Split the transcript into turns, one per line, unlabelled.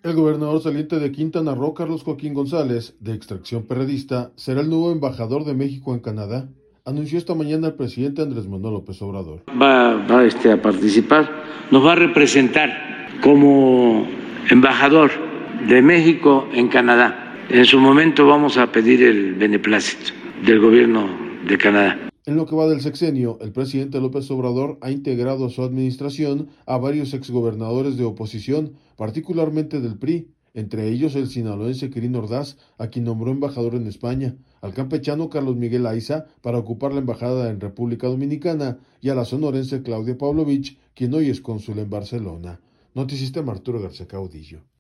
El gobernador saliente de Quintana Roo, Carlos Joaquín González, de extracción perredista, será el nuevo embajador de México en Canadá, anunció esta mañana el presidente Andrés Manuel López Obrador.
Va a participar, nos va a representar como embajador de México en Canadá. En su momento vamos a pedir el beneplácito del gobierno de Canadá.
En lo que va del sexenio, el presidente López Obrador ha integrado a su administración a varios exgobernadores de oposición, particularmente del PRI, entre ellos el sinaloense Quirino Ordaz, a quien nombró embajador en España, al campechano Carlos Miguel Aiza para ocupar la embajada en República Dominicana y a la sonorense Claudia Pavlovich, quien hoy es cónsul en Barcelona. Notisistema Arturo García Caudillo.